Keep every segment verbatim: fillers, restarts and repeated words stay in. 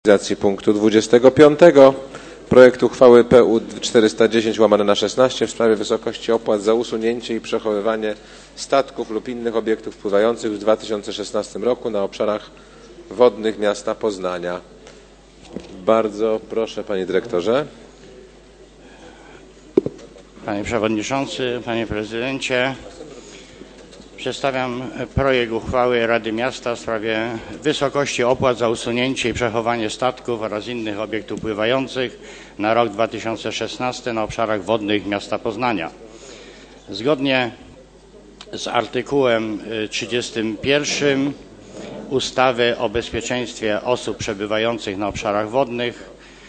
Realizacji punktu dwudziestego piątego projektu uchwały P U czterysta dziesięć łamane na szesnaście w sprawie wysokości opłat za usunięcie i przechowywanie statków lub innych obiektów pływających w dwa tysiące szesnastym roku na obszarach wodnych miasta Poznania. Bardzo proszę, panie dyrektorze. Panie przewodniczący, panie prezydencie, przedstawiam projekt uchwały Rady Miasta w sprawie wysokości opłat za usunięcie i przechowanie statków oraz innych obiektów pływających na rok dwa tysiące szesnasty na obszarach wodnych miasta Poznania. Zgodnie z artykułem trzydziestym pierwszym ustawy o bezpieczeństwie osób przebywających na obszarach wodnych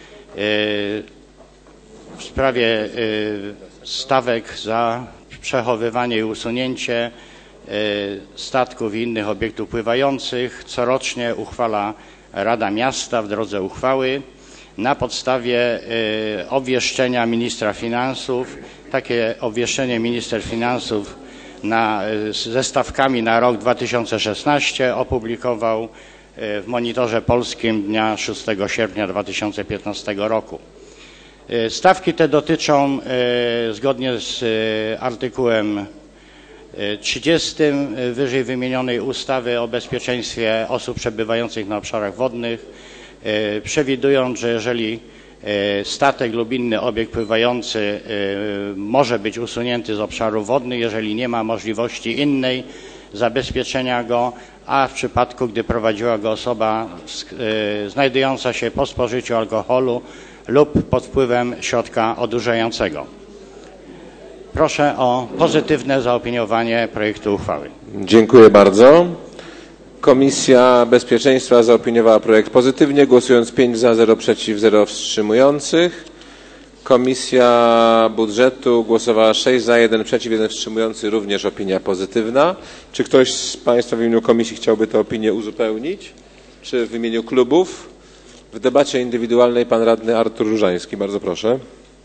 w sprawie stawek za przechowywanie i usunięcie statków i innych obiektów pływających corocznie uchwala Rada Miasta w drodze uchwały na podstawie obwieszczenia ministra finansów. Takie obwieszczenie minister finansów na, ze stawkami na rok dwa tysiące szesnasty opublikował w Monitorze Polskim dnia szóstego sierpnia dwa tysiące piętnastego roku. Stawki te dotyczą zgodnie z artykułem trzydziestym wyżej wymienionej ustawy o bezpieczeństwie osób przebywających na obszarach wodnych, przewidując, że jeżeli statek lub inny obiekt pływający może być usunięty z obszarów wodnych, jeżeli nie ma możliwości innej zabezpieczenia go, a w przypadku, gdy prowadziła go osoba znajdująca się po spożyciu alkoholu lub pod wpływem środka odurzającego. Proszę o pozytywne zaopiniowanie projektu uchwały. Dziękuję bardzo. Komisja Bezpieczeństwa zaopiniowała projekt pozytywnie, głosując pięć za, zero przeciw, zero wstrzymujących. Komisja Budżetu głosowała sześć za, jeden przeciw, jeden wstrzymujący, również opinia pozytywna. Czy ktoś z państwa w imieniu komisji chciałby tę opinię uzupełnić? Czy w imieniu klubów? W debacie indywidualnej pan radny Artur Różański. Bardzo proszę.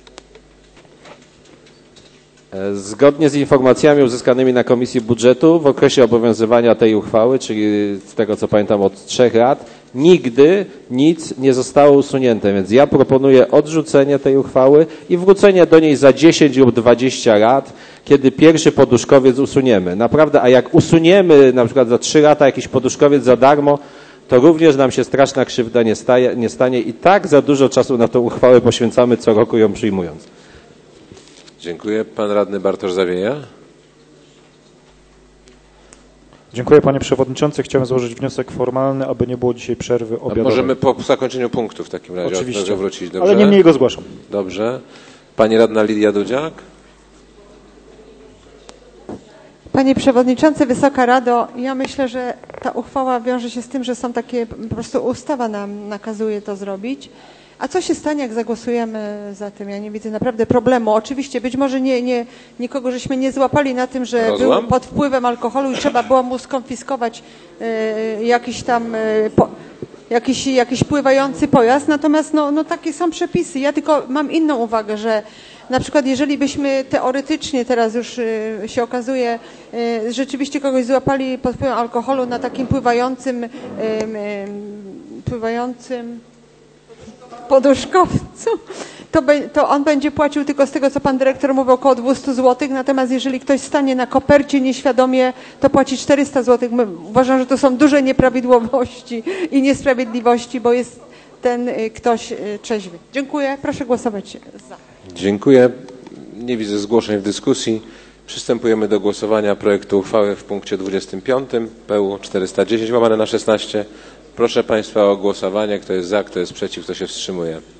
Zgodnie z informacjami uzyskanymi na Komisji Budżetu w okresie obowiązywania tej uchwały, czyli z tego co pamiętam od trzech lat, nigdy nic nie zostało usunięte, więc ja proponuję odrzucenie tej uchwały i wrócenie do niej za dziesięć lub dwadzieścia lat, kiedy pierwszy poduszkowiec usuniemy. Naprawdę, a jak usuniemy na przykład za trzy lata jakiś poduszkowiec za darmo, to również nam się straszna krzywda nie, staje, nie stanie i tak za dużo czasu na tę uchwałę poświęcamy co roku ją przyjmując. Dziękuję. Pan radny Bartosz Zawieja. Dziękuję, panie przewodniczący. Chciałem złożyć wniosek formalny, aby nie było dzisiaj przerwy obiadowej. A możemy po zakończeniu punktu w takim razie Oczywiście, wrócić. Dobrze? Ale niemniej go zgłaszam. Dobrze. Pani radna Lidia Dudziak. Panie przewodniczący, Wysoka Rado, ja myślę, że ta uchwała wiąże się z tym, że są takie, po prostu ustawa nam nakazuje to zrobić. A co się stanie, jak zagłosujemy za tym? Ja nie widzę naprawdę problemu. Oczywiście być może nie, nie, nikogo żeśmy nie złapali na tym, że Rozumiem. był pod wpływem alkoholu i trzeba było mu skonfiskować y, jakiś tam y, po, jakiś, jakiś pływający pojazd. Natomiast no, no takie są przepisy. Ja tylko mam inną uwagę, że na przykład jeżeli byśmy teoretycznie, teraz już y, się okazuje, y, rzeczywiście kogoś złapali pod wpływem alkoholu na takim pływającym, y, y, pływającym poduszkowcu, to, be, to on będzie płacił tylko z tego, co pan dyrektor mówił, około dwieście złotych, natomiast jeżeli ktoś stanie na kopercie nieświadomie, to płaci czterysta złotych. My uważam, że to są duże nieprawidłowości i niesprawiedliwości, bo jest ten y, ktoś y, trzeźwy. Dziękuję. Proszę głosować za. Dziękuję. Nie widzę zgłoszeń w dyskusji. Przystępujemy do głosowania projektu uchwały w punkcie dwudziestym piątym P U czterysta dziesięć łamane na szesnaście. Proszę państwa o głosowanie. Kto jest za, kto jest przeciw, kto się wstrzymuje.